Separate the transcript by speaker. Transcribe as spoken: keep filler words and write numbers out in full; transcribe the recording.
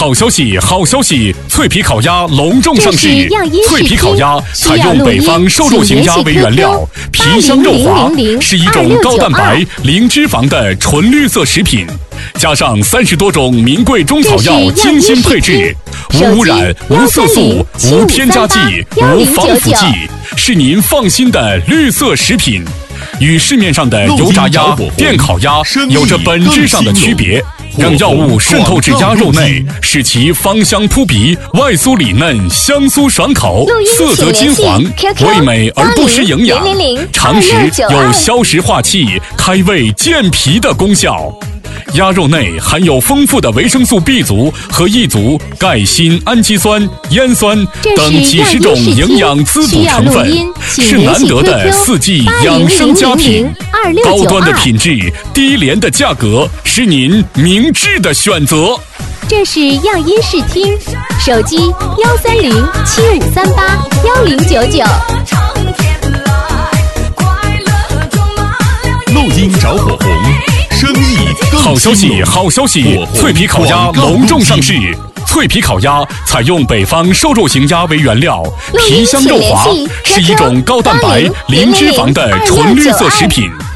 Speaker 1: 好消息，好消息！脆皮烤鸭隆重上市。脆皮烤鸭采用北方瘦肉型鸭为原料，皮香肉滑，是一种高蛋白、零脂肪的纯绿色食品，加上三十多种名贵中草药精心配制，无污染、无色素、无添加剂、无防腐剂，是您放心的绿色食品。与市面上的油炸鸭、电烤鸭有着本质上的区别，让药物渗透至鸭肉内，使其芳香扑鼻、外酥里嫩、香酥爽口、色泽金黄，味美而不失营养，常食有消食化气、开胃健脾的功效。鸭肉内含有丰富的维生素 B 族和 E 族、钙、锌、氨基酸、烟酸等几十种营养滋补成分，是难得的四季养生佳品。高端的品质，低廉的价格，是您明智的选择。
Speaker 2: 这是样音视听，手机幺三零七五三八幺零九九。
Speaker 3: 录音着火红。生意
Speaker 1: 好消息，好消息！脆皮烤鸭隆重上市。脆皮烤鸭采用北方瘦肉型鸭为原料，皮香肉滑，是一种高蛋白、零脂肪的纯绿色食品，